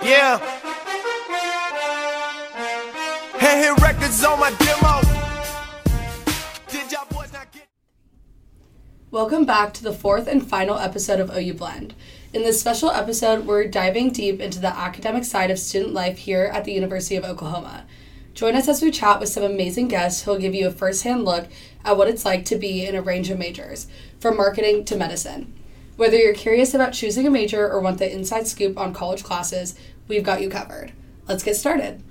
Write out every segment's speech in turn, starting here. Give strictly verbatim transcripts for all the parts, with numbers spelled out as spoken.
Yeah. Hey, hit records on my demo. Did y'all boys not get? Welcome back to the fourth and final episode of O U Blend. In this special episode, we're diving deep into the academic side of student life here at the University of Oklahoma. Join us as we chat with some amazing guests who will give you a first-hand look at what it's like to be in a range of majors, from marketing to medicine. Whether you're curious about choosing a major or want the inside scoop on college classes, we've got you covered. Let's get started.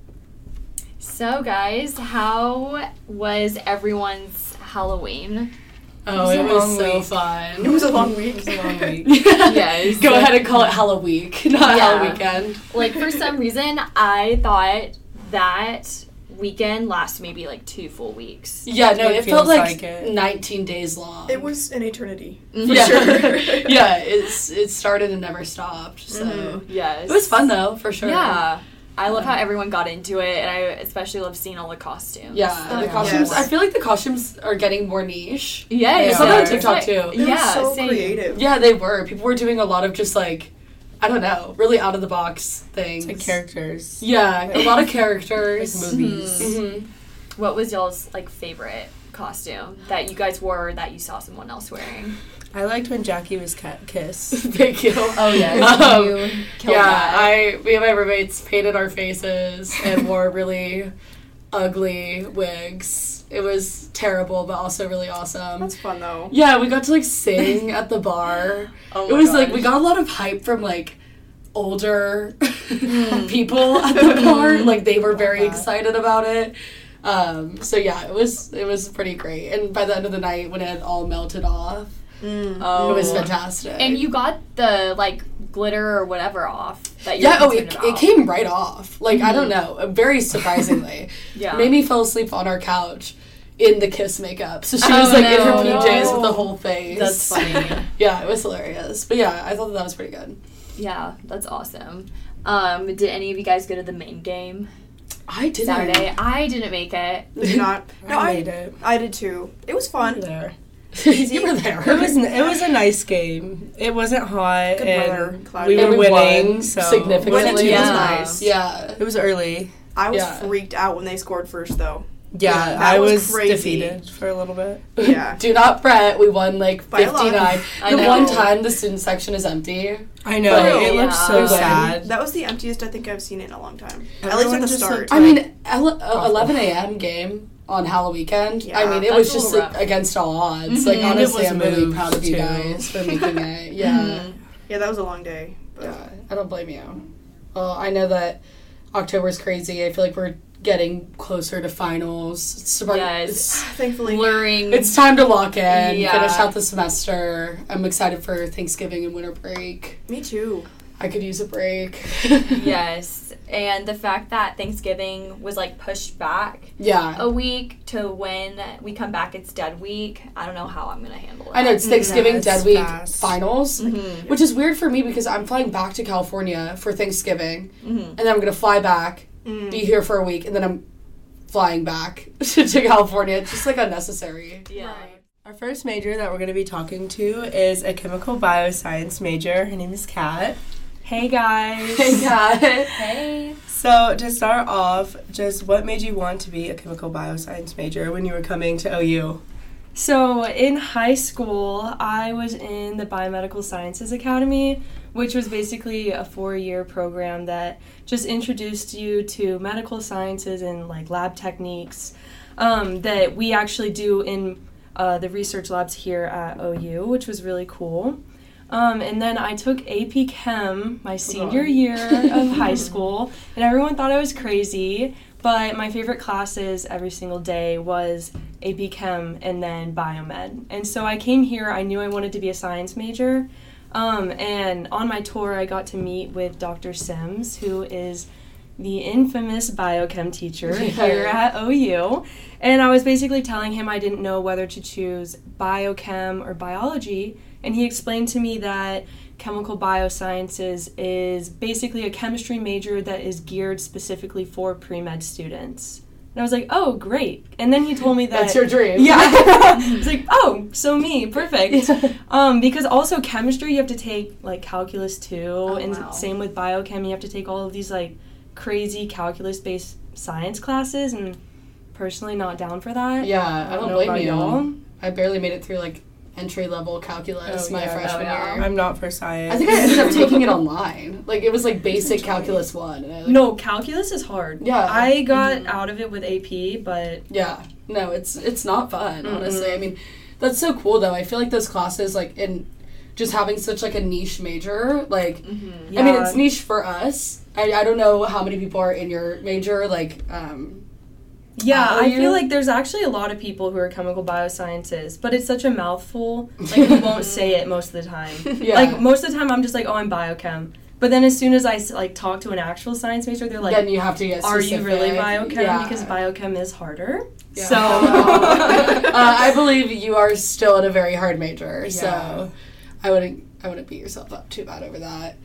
So, guys, how was everyone's Halloween? Oh, it was so fun. It was a long week. It was a long week. Yes. Go ahead and call it Halloween, not Yeah. Hall Weekend. Like, for some reason, I thought that weekend lasted maybe like two full weeks. Yeah, no, It it, felt feels like, like it. nineteen days long. It was an eternity. For yeah. sure. yeah, it's it started and never stopped. So Mm-hmm. Yes. it was fun though, for sure. Yeah. I love how everyone got into it, and I especially love seeing all the costumes. Yeah, the Yeah. costumes. Yes. I feel like the costumes are getting more niche. Yeah, They I saw that on are. TikTok It's too. like- It yeah, was so same. creative. Yeah, they were. People were doing a lot of just like, I don't know, really out of the box things. Like characters. Yeah, a lot of Like characters. movies. Mhm. What was y'all's like favorite costume that you guys wore or that you saw someone else wearing? I liked when Jackie was ca- kissed. Thank you. Oh yeah, Um, you killed yeah, that. I me and my roommates painted our faces and wore really ugly wigs. It was terrible, but also really awesome. That's fun though. Yeah, we got to like sing at the bar. Oh it my was like gosh. we got a lot of hype from like older people at the bar. Like they were very that. excited about it. Um, so yeah, it was it was pretty great. And by the end of the night, when it had all melted off, Oh. it was fantastic. And you got the like glitter or whatever off that you yeah, were oh, it, concerned it about. came right off. Like, I don't know, very surprisingly. Yeah. Made me fall asleep on our couch in the kiss makeup. So she Oh, was, like, in her no. P Js with No. the whole face. That's funny. Yeah, it was hilarious. But yeah, I thought that, that was pretty good. Yeah, that's awesome. Um, did any of you guys go to the main game I didn't. Saturday? I didn't make it. Did not. No, I I made it. I did too. It was fun. There. You were there. It was it was a nice game. It wasn't hot, Good and weather, cloudy. we And were we winning won so significantly. Winning Yeah. was nice. Yeah. It was early. I was Yeah. freaked out when they scored first though. Yeah, Yeah, that I was was, crazy. defeated for a little bit. Yeah. Do not fret. We won like By a lot. fifty-nine. I The know. one time the student section is empty. I know But- it looked Yeah. so When- sad. That was the emptiest I think I've seen it in a long time. At Everyone least at the just start. looked- I mean, ele- uh, eleven a.m. game on Halloween weekend. Yeah, I mean, it that's was a just little like, rough. against all odds. Mhm. Like, And it honestly, was I'm really moved, proud of you too. guys for making it. Yeah. Mhm. Yeah, that was a long day. But Yeah, I don't blame you. Well, I know that October's crazy. I feel like we're getting closer to finals. It's, about- Yes. it's, thankfully, Luring. it's time to lock in, Yeah. finish out the semester. I'm excited for Thanksgiving and winter break. me too. I could use a break. Yes, and the fact that Thanksgiving was like pushed back Yeah. a week to when we come back, it's dead week. I don't know how I'm gonna handle it. I know it's Thanksgiving Yeah, it's Dead Week fast. finals, Mhm. which is weird for me because I'm flying back to California for Thanksgiving, Mhm. and then I'm gonna fly back, Mm. be here for a week, and then I'm flying back to, to California. It's just like unnecessary. Yeah. Right. Our first major that we're going to be talking to is a chemical bioscience major. Her name is Kat. Hey guys. Hey, Kat. Hey. So to start off, just what made you want to be a chemical bioscience major when you were coming to O U? So in high school, I was in the Biomedical Sciences Academy, which was basically a four-year program that just introduced you to medical sciences and like lab techniques um, that we actually do in uh, the research labs here at O U, which was really cool. Um, and then I took A P Chem my senior year of high school, and everyone thought I was crazy, but my favorite classes every single day was A P Chem and then Biomed. And so I came here, I knew I wanted to be a science major, um, and on my tour I got to meet with Doctor Sims, who is the infamous biochem teacher here at O U. And I was basically telling him I didn't know whether to choose biochem or biology, and he explained to me that chemical biosciences is basically a chemistry major that is geared specifically for pre-med students. And I was like, oh, great. And then he told me that... That's your dream. Yeah. I was like, oh, so me. Perfect. Um, because also chemistry, you have to take, like, calculus two. Oh, and wow. same with biochem. You have to take all of these, like, crazy calculus-based science classes. And personally not down for that. Yeah, I don't know blame about you. y'all. I barely made it through, like, entry-level calculus Oh, my yeah. freshman Oh, yeah. year. I'm not for science. I think I ended up taking it online. Like, it was, like, basic calculus one. And I, like, No, calculus is hard. Yeah. I got out of it with A P, but... Yeah. No, it's it's not fun, Mm-mm. honestly. I mean, that's so cool, though. I feel like those classes, like, in just having such, like, a niche major, like, Mm-hmm. I mean, Yeah. it's niche for us. I, I don't know how many people are in your major, like, um... Yeah, Are I you? feel like there's actually a lot of people who are chemical biosciences, but it's such a mouthful. Like, you won't say it most of the time. Yeah. Like, most of the time I'm just like, oh, I'm biochem. But then as soon as I, like, talk to an actual science major, they're like, then you have to get are you really specific. biochem? Yeah. Because biochem is harder. Yeah. So... uh, I believe you are still in a very hard major, Yeah. so I wouldn't I wouldn't beat yourself up too bad over that.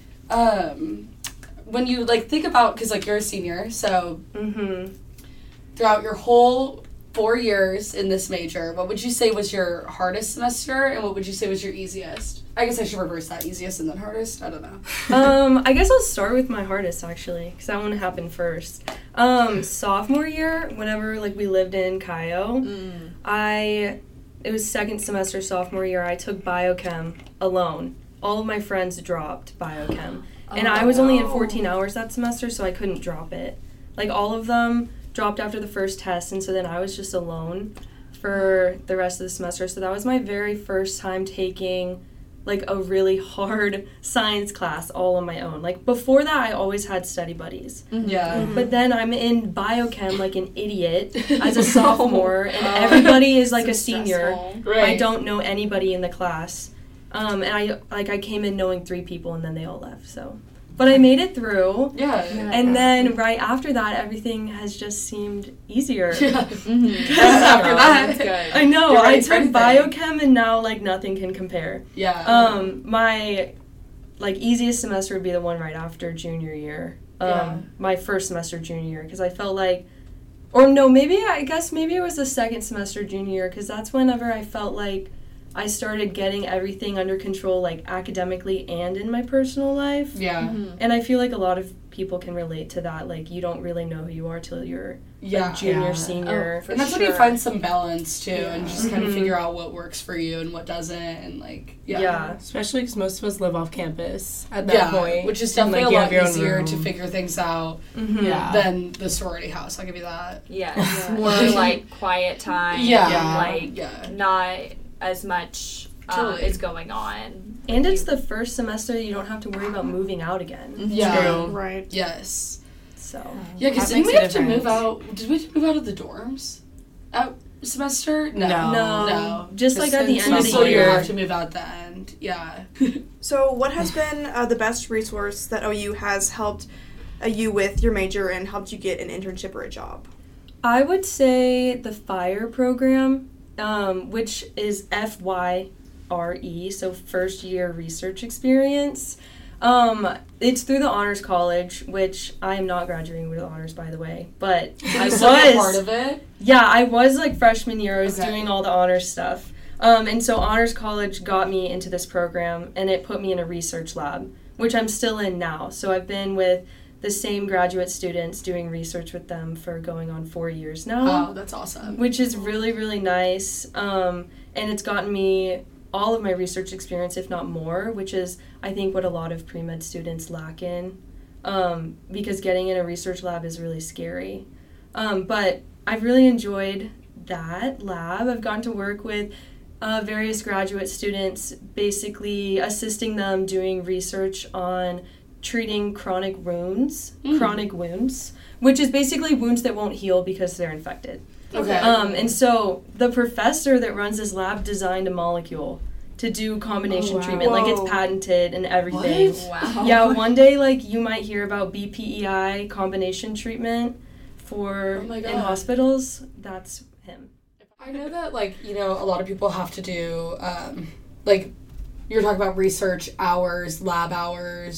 Um, when you like think about because like you're a senior, so Mm-hmm. throughout your whole four years in this major, what would you say was your hardest semester, and what would you say was your easiest? I guess I should reverse that: easiest and then hardest. I don't know. um, I guess I'll start with my hardest, actually, because that one happened first. Um, sophomore year, whenever, like, we lived in Cayo, Mm. I, it was second semester sophomore year, I took biochem alone. All of my friends dropped biochem. And I was only in fourteen hours that semester, so I couldn't drop it. Like, all of them dropped after the first test, and so then I was just alone for the rest of the semester. So that was my very first time taking, like, a really hard science class all on my own. Like, before that, I always had study buddies. Yeah. But then I'm in biochem like an idiot as a sophomore, and everybody is like a senior. Stressful. Right. I don't know anybody in the class. Um, and I like I came in knowing three people, and then they all left. So, but I made it through. Yeah. And then right after that, everything has just seemed easier. Yeah. Mm-hmm. After that. That's good. I know. You're I ready for took anything. biochem, and now like nothing can compare. Yeah. Um, my like easiest semester would be the one right after junior year. Um, Yeah. my first semester junior year, because I felt like, or no, maybe I guess maybe it was the second semester junior year, because that's whenever I felt like I started getting everything under control, like academically and in my personal life. yeah. Mm-hmm. And I feel like a lot of people can relate to that. Like, you don't really know who you are till you're Yeah. like junior, Yeah. senior. Oh, for And that's when you sure. find some balance too, and just kind of Mhm. figure out what works for you and what doesn't, and like yeah, Yeah. Especially because most of us live off campus at that yeah, point. which is And, definitely like, you a have lot your own easier room. to figure things out Mhm. Yeah. than the sorority house. I'll give you that. Yeah, Yeah. more like quiet time. Yeah. Yeah. Like Yeah, not as much um, Totally. is going on. And it's the first semester you don't have to worry about moving out again. yeah, True. Right. yes, So. yeah. Because That didn't we makes a have to move difference. out? Did we have to move out of the dorms? Out semester? No, No. No, no. just like at the Just end of So the sophomore you year. have to move out the end. Yeah. So, what has been uh, the best resource that O U has helped uh, you with your major and helped you get an internship or a job? I would say the FIRE program, um, which is F Y R E, so first year research experience. Um, it's through the Honors College, which I am not graduating with honors, by the way, but I I was part was. of it. Yeah, I was like freshman year. I was Okay. doing all the honors stuff. Um, and so Honors College got me into this program, and it put me in a research lab, which I'm still in now. So I've been with the same graduate students doing research with them for going on four years now, Oh, that's awesome. which is really, really nice. Um, and it's gotten me all of my research experience, if not more, which is, I think, what a lot of pre-med students lack in, um, because getting in a research lab is really scary. Um, but I've really enjoyed that lab. I've gotten to work with uh, various graduate students, basically assisting them doing research on treating chronic wounds, Mm. chronic wounds, which is basically wounds that won't heal because they're infected. Okay. Um, and so the professor that runs this lab designed a molecule to do combination Oh, wow. treatment. Like, it's Whoa. patented and everything. What? Wow. Yeah, one day, like, you might hear about B P E I combination treatment for Oh my in God. hospitals. That's him. I know that, like, you know, a lot of people have to do, um, like, you're talking about research hours, lab hours.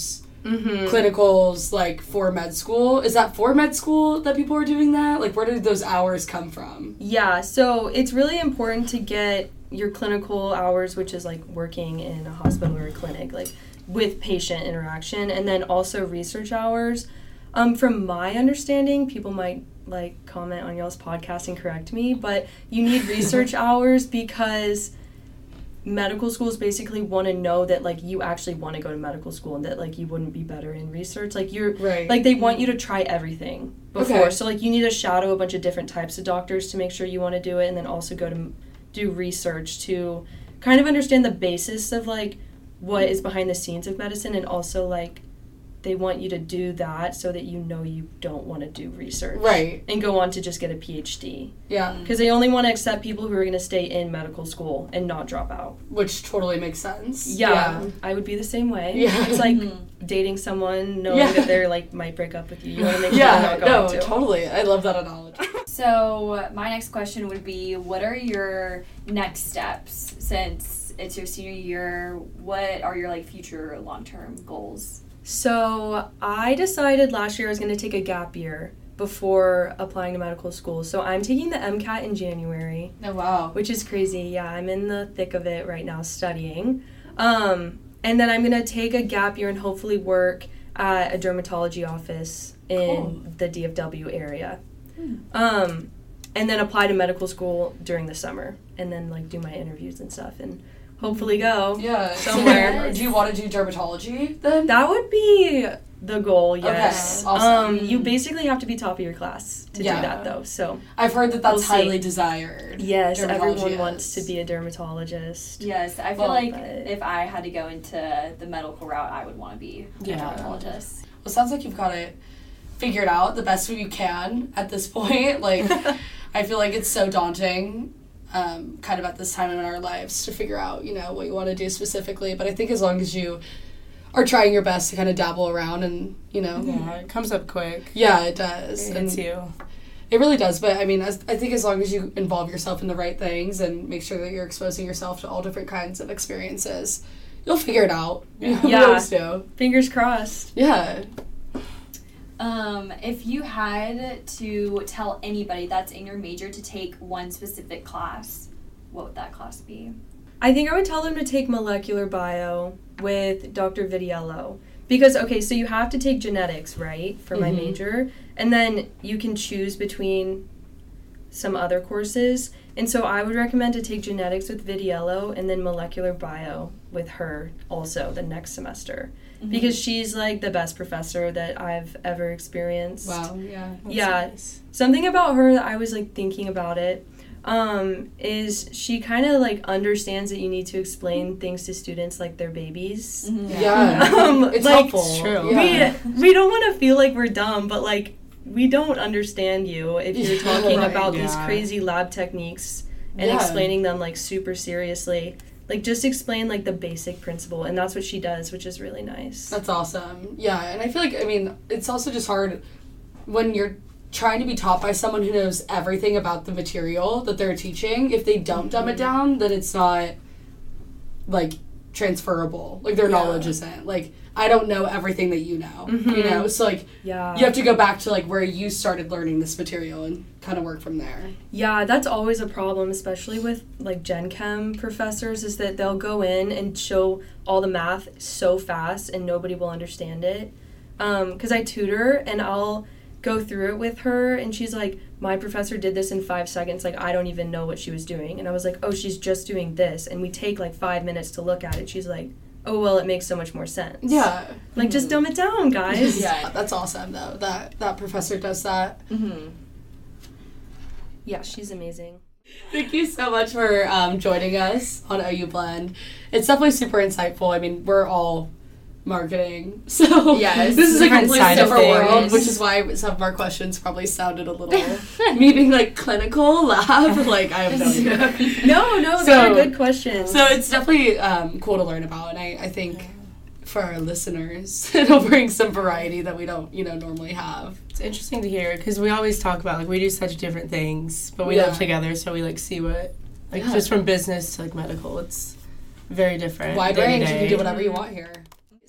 Mm-hmm. clinicals like for med school. Is that for med school that people are doing that? Like, where did those hours come from? Yeah, so it's really important to get your clinical hours, which is like working in a hospital or a clinic, like with patient interaction, and then also research hours. Um, from my understanding, people might like comment on y'all's podcast and correct me, but you need research hours because medical schools basically want to know that like you actually want to go to medical school and that like you wouldn't be better in research. Like you're Right. like they want you to try everything before. Okay. So like you need to shadow a bunch of different types of doctors to make sure you want to do it, and then also go to m- do research to kind of understand the basis of like what is behind the scenes of medicine, and also like they want you to do that so that you know you don't want to do research. Right. And go on to just get a P H D. Yeah, Because they only want to accept people who are going to stay in medical school and not drop out. which totally makes sense. Yeah, I would be the same way. Yeah. It's like dating someone knowing Yeah. that they're like might break up with you. You want to make sure Yeah, they're not no, going to. totally. I love that analogy. So my next question would be, what are your next steps since it's your senior year? What are your like future long-term goals? So I decided last year I was going to take a gap year before applying to medical school. So I'm taking the MCAT in January, Oh, wow. which is crazy. Yeah, I'm in the thick of it right now studying. Um, and then I'm going to take a gap year and hopefully work at a dermatology office in Cool. the D F W area. Um, and then apply to medical school during the summer, and then like do my interviews and stuff, and hopefully go. Yeah. Somewhere. So do you want to do dermatology then? That would be the goal, yes. Okay, awesome. Um, you basically have to be top of your class to Yeah. do that, though. So, I've heard that that's We'll see. highly desired. yes, Dermatology everyone wants to is. be a dermatologist. Yes, I feel Well, like but- if I had to go into the medical route, I would want to be a Yeah. dermatologist. Well, it sounds like you've got it figured out the best way you can at this point. Like, I feel like it's so daunting, um, kind of at this time in our lives, to figure out, you know, what you want to do specifically. But I think as long as you are trying your best to kind of dabble around and, you know, yeah, Yeah, it comes up quick. it does. It hits you. It really does, but I mean, as, I think as long as you involve yourself in the right things and make sure that you're exposing yourself to all different kinds of experiences, you'll figure it out. You know, we Yeah. always do. Fingers crossed. Yeah. Um, if you had to tell anybody that's in your major to take one specific class, what would that class be? I think I would tell them to take molecular bio with Doctor Vidiello. Because, okay, so you have to take genetics, right, for my Mhm. major, and then you can choose between some other courses. And so I would recommend to take genetics with Vidiello and then molecular bio with her also the next semester. Mm-hmm. Because she's like the best professor that I've ever experienced. Wow. Yeah. That's Yeah. nice. Something about her that I was like thinking about it um, is she kind of like understands that you need to explain things to students like they're babies. Yeah. Um, It's like, helpful. It's true. Yeah. We we don't want to feel like we're dumb, but like we don't understand you if you're Yeah, talking right. about these Yeah. crazy lab techniques and Yeah. explaining them like super seriously. Like just explain like the basic principle, and that's what she does, which is really nice. That's awesome. Yeah, and I feel like, I mean, it's also just hard when you're trying to be taught by someone who knows everything about the material that they're teaching. If they don't dumb it down, then it's not, like, transferable. Like, their Yeah. knowledge isn't. Like, I don't know everything that you know, you Mhm. know? So, like, Yeah. you have to go back to, like, where you started learning this material and kind of work from there. Yeah, that's always a problem, especially with like Gen Chem professors, is that they'll go in and show all the math so fast and nobody will understand it. Um, 'cause I tutor and I'll go through it with her and she's like, my professor did this in five seconds, like I don't even know what she was doing. And I was like, oh, she's just doing this. And we take like five minutes to look at it. She's like, oh, well, it makes so much more sense. Yeah. Like, just dumb it down, guys. Yeah, that's awesome, though, that that professor does that. Mm-hmm. Yeah, she's amazing. Thank you so much for um, joining us on O U Blend. It's definitely super insightful. I mean, we're all marketing, so Yes. this is a Different completely side of different world, things. which is why some of our questions probably sounded a little me being like clinical lab. Like I have no idea. No, no, So- they're good questions. So it's definitely um, cool to learn about, and I, I think for our listeners, it'll bring some variety that we don't, you know, normally have. It's interesting to hear because we always talk about like we do such different things, but we Yeah. live together, so we like see what like Yeah. just from business to like medical, it's very different. Wide day to range, you can day. do whatever you want here.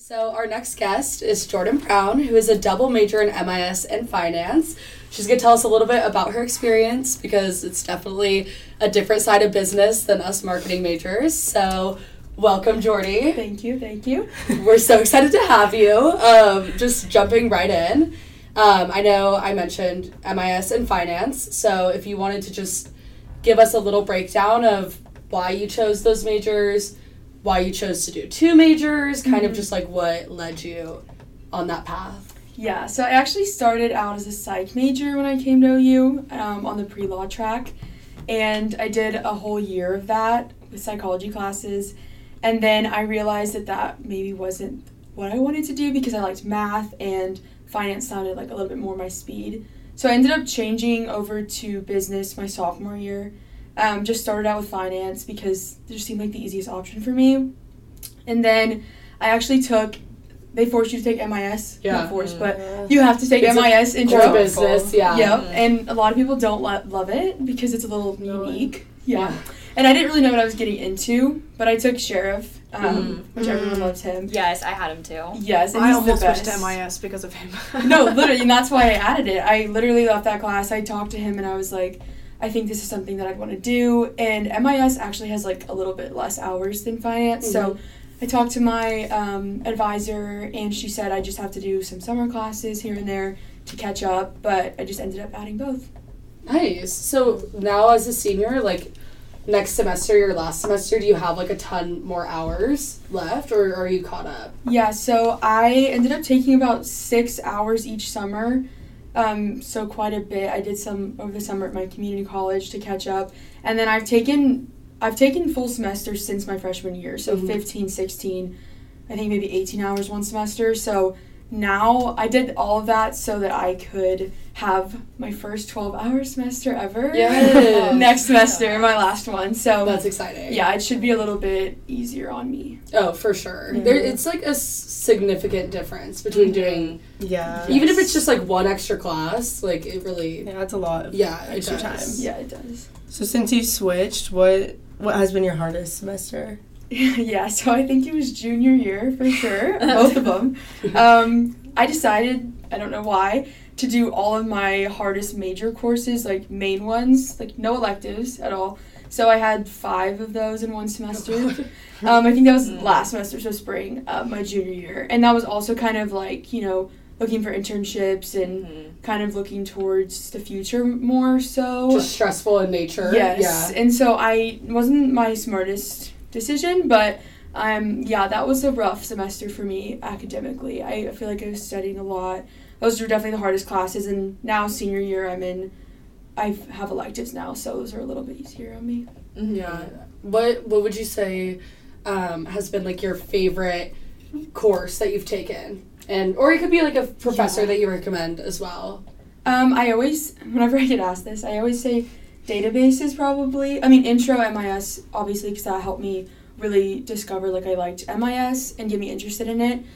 So our next guest is Jordan Brown, who is a double major in M I S and finance. She's going to tell us a little bit about her experience because it's definitely a different side of business than us marketing majors. So welcome, Jordy. Thank you, thank you. We're so excited to have you. Um, just jumping right in. Um, I know I mentioned M I S and finance, so if you wanted to just give us a little breakdown of why you chose those majors, why you chose to do two majors, kind Mm-hmm. of just like what led you on that path. Yeah, so I actually started out as a psych major when I came to O U um, on the pre-law track, and I did a whole year of that with psychology classes, and then I realized that that maybe wasn't what I wanted to do because I liked math and finance sounded like a little bit more my speed. So I ended up changing over to business my sophomore year. Um, just started out with finance because it just seemed like the easiest option for me. And then I actually took, they forced you to take M I S. Yeah. Not forced, but you have to take It's M I S Core intro. business, yeah. Yep, and a lot of people don't lo- love it because it's a little No. unique. Yeah. Yeah. And I didn't really know what I was getting into, but I took Sheriff, um, Mhm. which everyone loves him. Yes, I had him too. Yes, and I he's almost the best. switched to M I S because of him. No, literally, and that's why I added it. I literally left that class. I talked to him, and I was like, I think this is something that I'd want to do. And M I S actually has like a little bit less hours than finance, so I talked to my um, advisor, and she said I just have to do some summer classes here and there to catch up. But I just ended up adding both. Nice. So now as a senior, like next semester, your last semester, do you have like a ton more hours left or are you caught up? Yeah, so I ended up taking about six hours each summer. Um, so quite a bit. I did some over the summer at my community college to catch up. And then I've taken I've taken full semesters since my freshman year. So Mhm. fifteen, sixteen, I think maybe eighteen hours one semester. So now I did all of that so that I could have my first twelve hour semester ever. Yes. Next semester, my last one. So That's exciting. yeah, it should be a little bit easier on me. Oh, for sure. Mhm. There, it's like a s- significant difference between doing, Yeah. even if it's just like one extra class, like it really, Yeah, that's a lot of yeah, it extra does. time. Yeah, it does. So since you've switched, what what has been your hardest semester? Yeah, so I think it was junior year for sure, both of them. Um, I decided, I don't know why, to do all of my hardest major courses, like main ones, like no electives at all. So I had five of those in one semester. um, I think that was last semester, so spring, uh, my junior year. And that was also kind of like, you know, looking for internships and Mhm. kind of looking towards the future more so. Just stressful in nature. Yes, Yeah. and so I wasn't my smartest decision, but um, yeah, that was a rough semester for me academically. I feel like I was studying a lot. Those were definitely the hardest classes, and now senior year I'm in, I have electives now, so those are a little bit easier on me. Yeah. What What would you say um, has been like your favorite course that you've taken? And or it could be like a professor Yeah. that you recommend as well. Um, I always, whenever I get asked this, I always say databases probably. I mean, intro M I S, obviously, because that helped me really discover, like, I liked M I S and get me interested in it.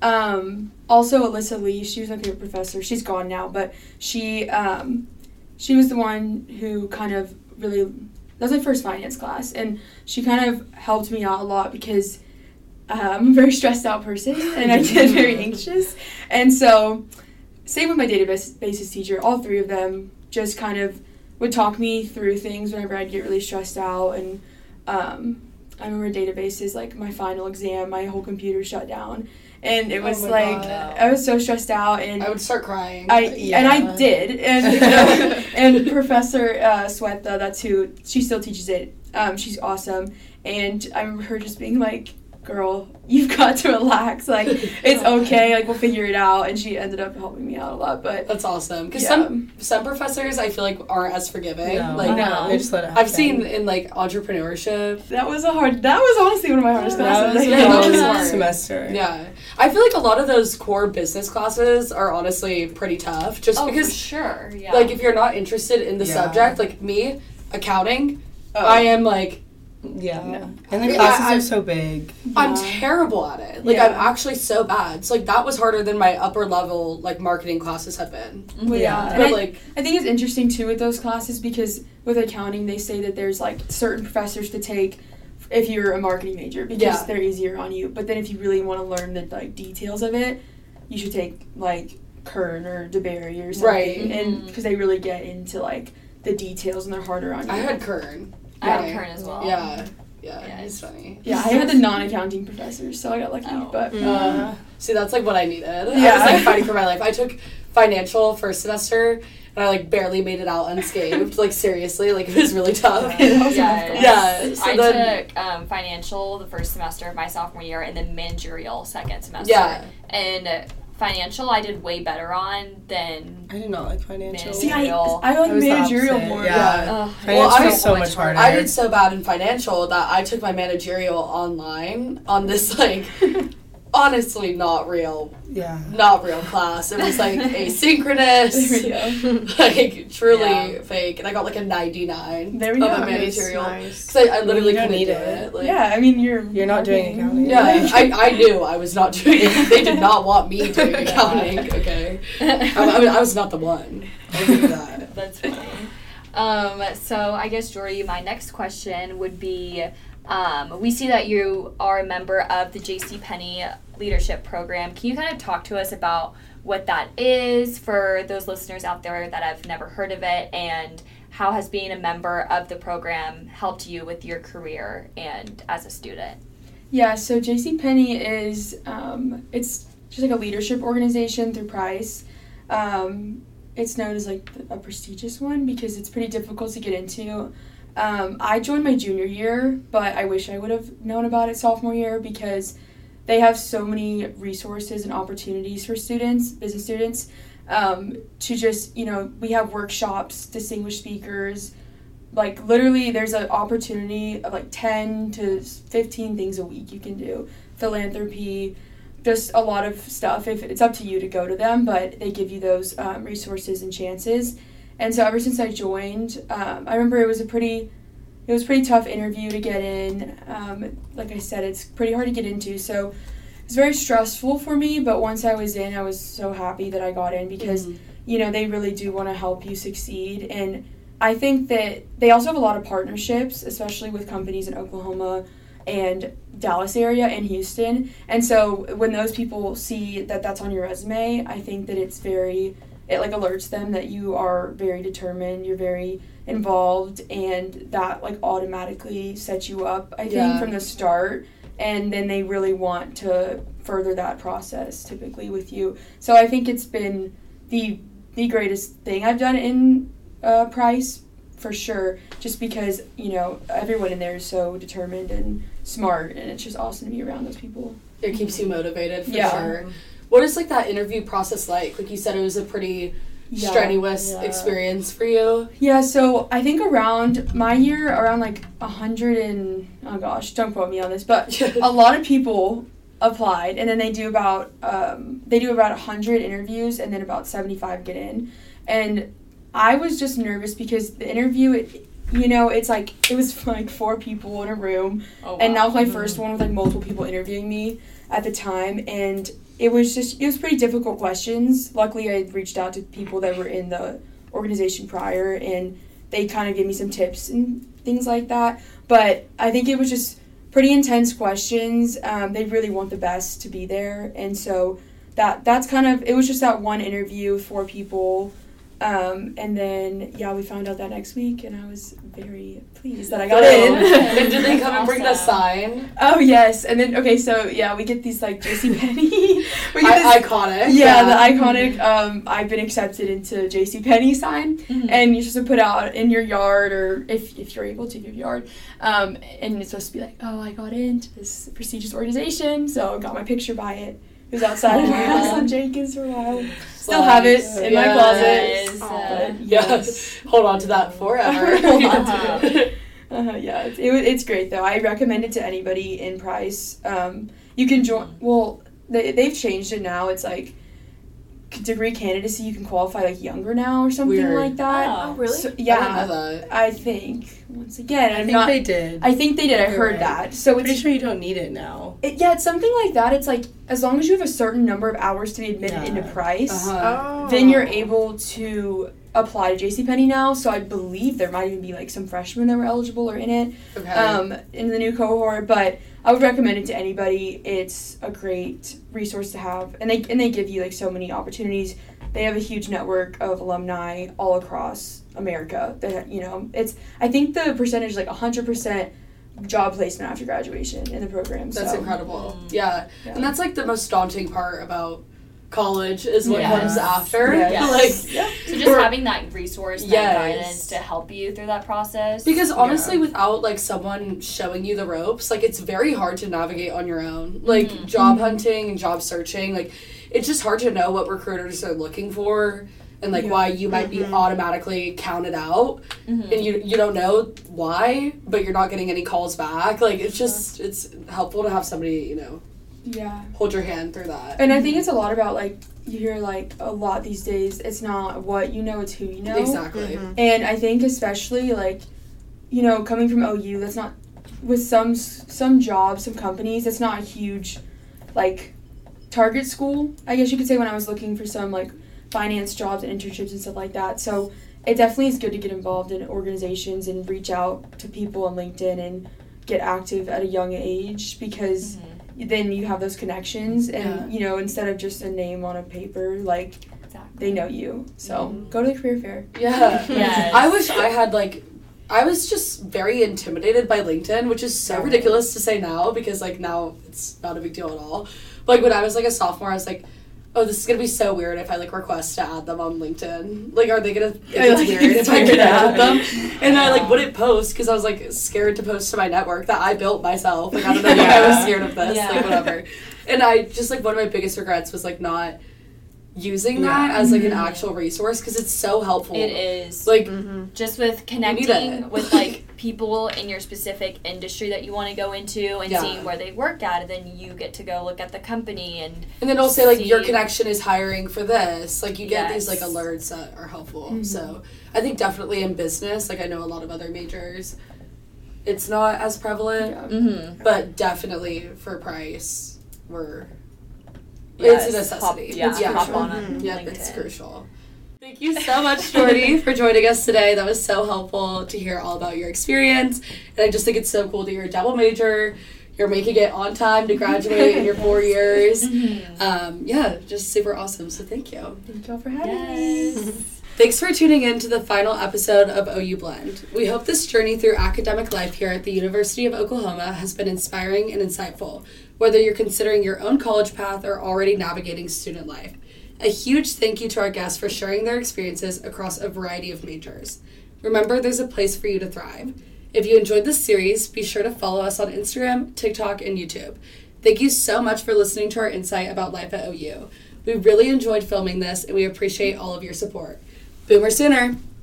Um, also, Alyssa Lee, she was my favorite professor. She's gone now, but she, um, she was the one who kind of really, that was my first finance class, and she kind of helped me out a lot because uh, I'm a very stressed out person, and I get very anxious. And so, same with my database basis teacher, all three of them just kind of would talk me through things whenever I'd get really stressed out. And um, I remember databases, like my final exam, my whole computer shut down. And it was my like, God. I was so stressed out. And I would start crying. I Yeah. and I did, and and Professor uh, Swetha, that's who she still teaches it. Um, she's awesome, and I remember her just being like, "Girl, you've got to relax. Like it's okay. Like we'll figure it out." And she ended up helping me out a lot. But That's awesome. Because Yeah. some some professors I feel like aren't as forgiving. No. Like No. They just let it I've happen. seen in like entrepreneurship. that was a hard. That was honestly one of my hardest that classes. was Yeah, a that long was hard. semester. Yeah, I feel like a lot of those core business classes are honestly pretty tough. Just Oh, because for sure. Yeah. like if you're not interested in the Yeah. subject, like me, accounting, Oh. I am like Yeah. No. And the Yeah, classes I- are so big. I'm Yeah. terrible at it. Like Yeah. I'm actually so bad. So like that was harder than my upper level like marketing classes have been. Well, yeah. Yeah. And But I, like I think it's interesting too with those classes because with accounting they say that there's like certain professors to take if you're a marketing major because Yeah. they're easier on you. But then if you really want to learn the like details of it, you should take like Kern or DeBerry or something, Right. and Mhm. because they really get into like the details and they're harder on you. I had Kern. I had Yeah. Kern as well. Yeah. Yeah, Yeah, it's funny. Yeah, I had the non-accounting professors, so I got lucky. Oh. But Uh, see, that's like what I needed. I Yeah. was like fighting for my life. I took financial first semester, and I like barely made it out unscathed. Like seriously, like it was really tough. Yes. Yeah, so I then- took um, financial the first semester of my sophomore year and then managerial second semester. Yeah. And financial I did way better on than I did not like financial. see, I Managerial. I like I was the managerial opposite, more. yeah. Ugh, Financial Well, I- is so much harder. I did so bad in financial that I took my managerial online on this like honestly not real Yeah. not real class. It was like asynchronous. There we go. Like truly Yeah. fake, and I got like a ninety-nine There we of go. a Nice, managerial nice. because I, I literally You don't couldn't need do it. it. Like, Yeah, I mean you're You're not doing marketing. accounting. yeah, I, I knew I was not doing it. They did not want me doing accounting. Okay, I, I mean I was not the one. I'll give you that. That's funny. Um, so I guess, Jordy, my next question would be, um, we see that you are a member of the JCPenney Leadership Program. Can you kind of talk to us about what that is for those listeners out there that have never heard of it, and how has being a member of the program helped you with your career and as a student? Yeah, so JCPenney is, um, it's just like a leadership organization through Price. Um, it's known as like a prestigious one because it's pretty difficult to get into. Um, I joined my junior year, but I wish I would have known about it sophomore year because they have so many resources and opportunities for students, business students, um, to just, you know, we have workshops, distinguished speakers, like literally there's an opportunity of like ten to fifteen things a week you can do. Philanthropy, just a lot of stuff. If it's up to you to go to them, but they give you those um, resources and chances. And so ever since I joined, um, I remember it was a pretty, it was a pretty tough interview to get in. Um, like I said, it's pretty hard to get into. So it's very stressful for me. But once I was in, I was so happy that I got in because, Mhm. you know, they really do want to help you succeed. And I think that they also have a lot of partnerships, especially with companies in Oklahoma and Dallas area and Houston. And so when those people see that that's on your resume, I think that it's very, it like alerts them that you are very determined, you're very involved, and that like automatically sets you up, I think, Yeah. from the start. And then they really want to further that process typically with you. So I think it's been the the greatest thing I've done in uh, Price, for sure, just because, you know, everyone in there is so determined and smart, and it's just awesome to be around those people. It keeps you motivated for Yeah. sure. What is like that interview process like? Like you said, it was a pretty Yeah. strenuous Yeah. experience for you. Yeah, so I think around my year, around like a hundred and, oh gosh, don't quote me on this, but a lot of people applied, and then they do about, um, they do about a hundred interviews, and then about seventy-five get in. And I was just nervous because the interview, it, you know, it's like, it was like four people in a room, Oh, and that was my first one with like multiple people interviewing me at the time, and it was just, it was pretty difficult questions. Luckily, I had reached out to people that were in the organization prior, and they kind of gave me some tips and things like that. But I think it was just pretty intense questions. Um, they really want the best to be there, and so that that's kind of, it was just that one interview, four people. Um, and then, yeah, we found out that next week, and I was very pleased that I got in. And did they come and bring the Awesome. sign? Oh, yes. And then, okay, so, yeah, we get these, like, JCPenney. we get I- this, iconic. yeah, the iconic, um, I've been accepted into JCPenney sign. Mhm. And you're supposed to put out in your yard, or if, if you're able to, your yard. Um, and it's supposed to be like, oh, I got into this prestigious organization, so I got my picture by it. It was outside of my house on Jenkins for a while. Still have it in my Yes. closet. Nice. But Yes. Hold on to that forever. Hold on to it. Uh, yeah, it's, it, it's great though. I recommend it to anybody in Price. Um, you can join. Well, they they've changed it now. It's like degree candidacy. You can qualify like younger now or something Weird. like that. Oh, really? So, I didn't yeah, know that. I think once again, I I'm think not. they did. I think they did. I You're heard right. that. So Pretty it's sure you don't need it now. it, yeah, it's something like that. It's like as long as you have a certain number of hours to be admitted Yeah. into Price. Uh-huh. Oh. Then you're able to apply to JCPenney now, so I believe there might even be like some freshmen that were eligible or in it Okay. um, in the new cohort. But I would recommend it to anybody. It's a great resource to have, and they and they give you like so many opportunities. They have a huge network of alumni all across America. That you know, it's I think the percentage is like one hundred percent job placement after graduation in the program. That's so. incredible. Yeah. Yeah. And that's like the most daunting part about college is what Yes. comes after. Yes. Like Yeah. So just Or- having that resource, that Yes. guidance to help you through that process. because honestly Yeah. without like someone showing you the ropes, like it's very hard to navigate on your own. Like Mhm. job hunting and job searching, like it's just hard to know what recruiters are looking for and like Yeah. why you might be automatically counted out Mhm. and you you don't know why, but you're not getting any calls back. Like it's just it's helpful to have somebody, you know, Yeah. hold your hand through that. And I think it's a lot about like you hear like a lot these days. It's not what you know; it's who you know. Exactly. And I think especially like, you know, coming from O U, that's not with some some jobs, some companies, that's not a huge like target school. I guess you could say when I was looking for some like finance jobs and internships and stuff like that. So it definitely is good to get involved in organizations and reach out to people on LinkedIn and get active at a young age because then you have those connections and Yeah. you know instead of just a name on a paper, like Exactly. they know you. So Mhm. go to the career fair. Yeah. Yes. I wish I had like I was just very intimidated by LinkedIn, which is so Yeah. ridiculous to say now because like now it's not a big deal at all. But like when I was like a sophomore, I was like, oh, this is gonna be so weird if I like request to add them on LinkedIn. Like, are they gonna think I it's like weird if I figured could it add out. them? And I like wouldn't post because I was like scared to post to my network that I built myself. Like I don't know why I was scared of this. Yeah. Like whatever. And I just like one of my biggest regrets was like not using that Yeah. as like an actual resource because it's so helpful. It is. Like just with it. connecting with like people in your specific industry that you want to go into and Yeah. seeing where they work at, and then you get to go look at the company and and then it'll say like your see- connection is hiring for this. Like you get these Yes. like alerts that are helpful. Mhm. So I think definitely in business, like I know a lot of other majors, it's not as prevalent, Yeah. mm-hmm. but definitely for price, we're Yes, it's a necessity. Hop, yeah, It's hop crucial. on it. Yeah, LinkedIn. it's crucial. Thank you so much, Jordy, for joining us today. That was so helpful to hear all about your experience. And I just think it's so cool that you're a double major. You're making it on time to graduate in your four years. Mm-hmm. Um, yeah, just super awesome. So thank you. Thank y'all for having me. Yes. Thanks for tuning in to the final episode of O U Blend. We hope this journey through academic life here at the University of Oklahoma has been inspiring and insightful, whether you're considering your own college path or already navigating student life. A huge thank you to our guests for sharing their experiences across a variety of majors. Remember, there's a place for you to thrive. If you enjoyed this series, be sure to follow us on Instagram, TikTok, and YouTube. Thank you so much for listening to our insight about life at O U. We really enjoyed filming this, and we appreciate all of your support. Boomer Sooner!